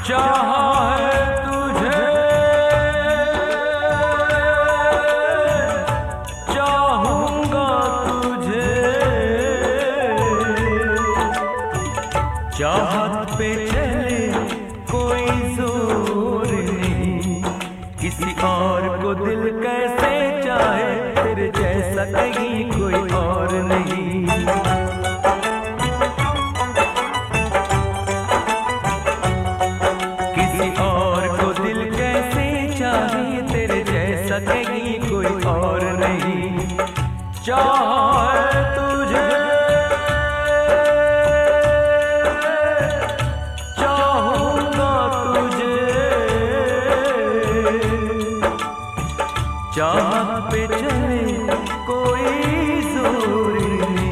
चाहा है तुझे, चाहूंगा तुझे, चाहत पे चले कोई जोर नहीं, किसी और को दिल कैसे चाहे, तेरे जैसा कहीं कोई और नहीं। कहीं कोई और नहीं, चाहा है तुझे, चाहूंगा तुझे, चाहत पे चले कोई जोर नहीं।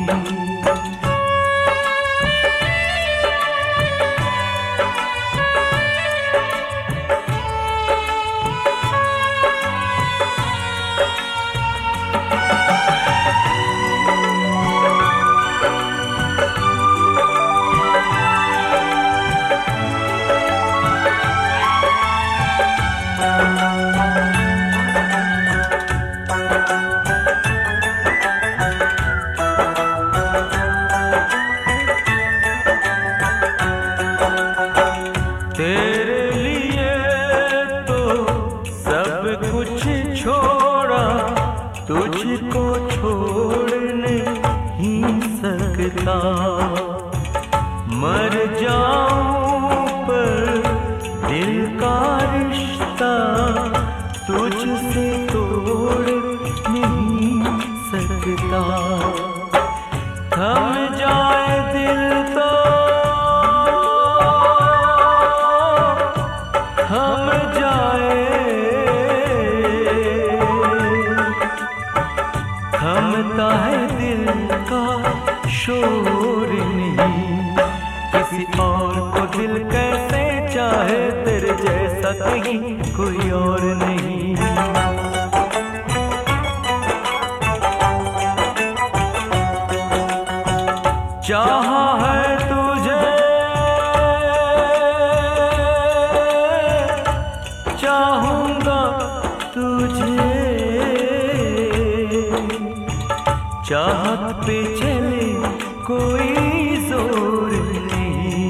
तेरे लिए तो सब कुछ छोड़ा, तुझको छोड़ नहीं सकता, मर जाऊं पर दिल का रिश्ता तुझसे तोड़ नहीं सकता। थम जाए दिल तो हम जाए, थमता है दिल का शोर नहीं, किसी और को दिल कैसे चाहे, तेरे जैसा कहीं कोई और नहीं। चाहा है तुझे, चाहूंगा तुझे, चाहत पे चले कोई जोर नहीं।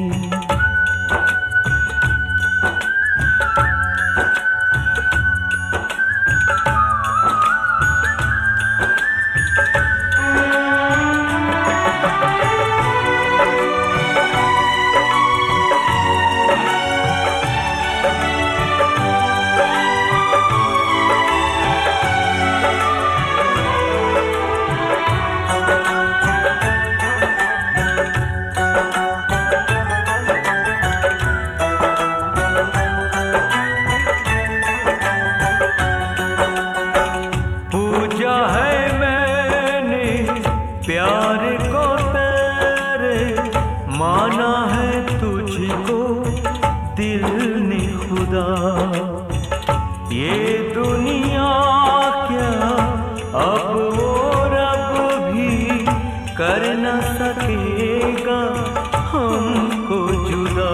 प्यार को तेरे माना है तुझको दिल ने खुदा, ये दुनिया क्या अब वो रब भी कर न सकेगा हमको जुदा।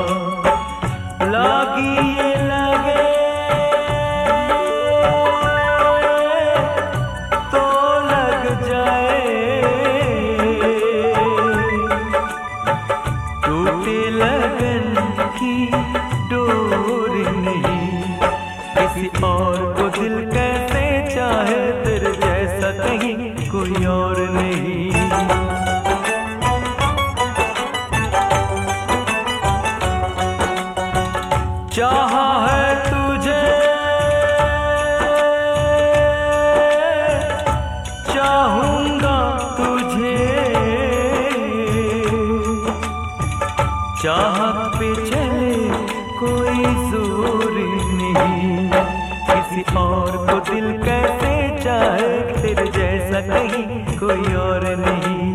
लागी ये लगे तो लग जाए, टूटे लगन की डोर नहीं, किसी और को दिल कैसे चाहे, तेरे जैसा कहीं कोई और नहीं। चाहा है तुझे, चाहूंगा तुझे, चाहत पे चले कोई जोर नहीं, किसी और को दिल कैसे चाहे, तेरे जैसा कहीं कोई और नहीं।